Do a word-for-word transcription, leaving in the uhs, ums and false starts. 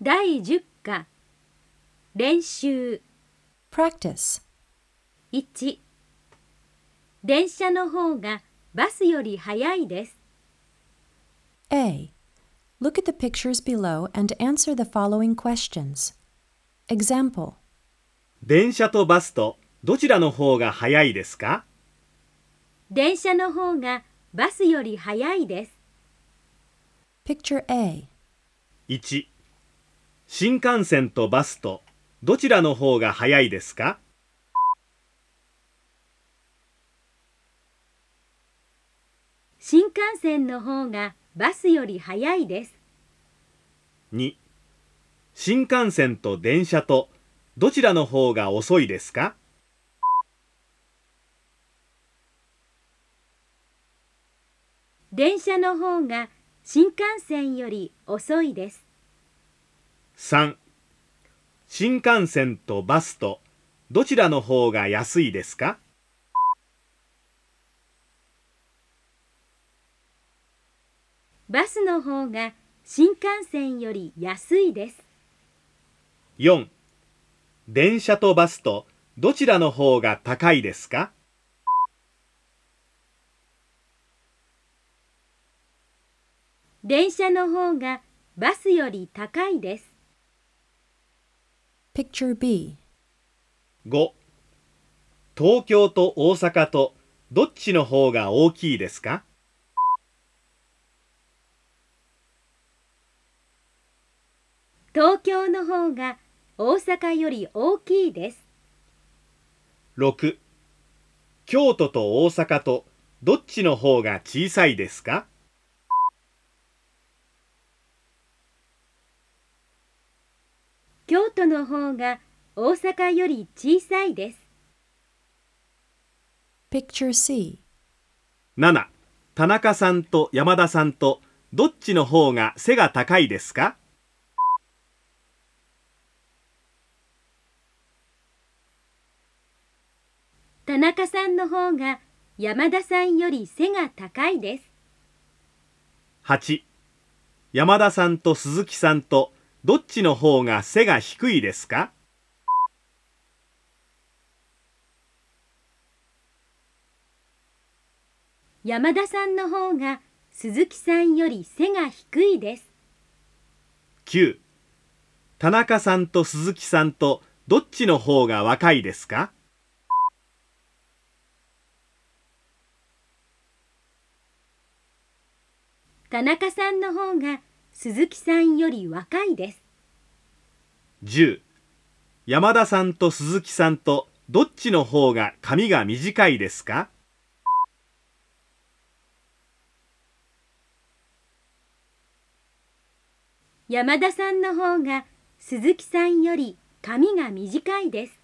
だいじゅっ課練習 Practice. いち電車の方がバスより早いです。 A. Look at the pictures below and answer the following questions. Example. 電車とバスとどちらの方が早いですか？ 電車の方がバスより早いです。 Picture A. いち新幹線とバスとどちらの方が早いですか？ 新幹線の方がバスより早いです。 に新幹線と電車とどちらの方が遅いですか？ 電車の方が新幹線より遅いです。 さん新幹線とバスとどちらの方が安いですか？ バスの方が新幹線より安いです。 よん電車とバスとどちらの方が高いですか？ 電車の方がバスより高いです。 Picture B. ご東京と大阪とどっちの方が大きいですか？ 東京の方が大阪より大きいです。 ろく京都と大阪とどっちの方が小さいですか？ 京都の方が大阪より小さいです。 Picture C. なな田中さんと山田さんとどっちの方が背が高いですか？ 田中さんの方が山田さんより背が高いです。 はち山田さんと鈴木さんとどっちの方が背が低いですか？ 山田さんの方が鈴木さんより背が低いです。 きゅう田中さんと鈴木さんとどっちの方が若いですか？ 田中さんの方が鈴木さんより若いです。 じゅう山田さんと鈴木さんとどっちの方が髪が短いですか？ 山田さんの方が鈴木さんより髪が短いです。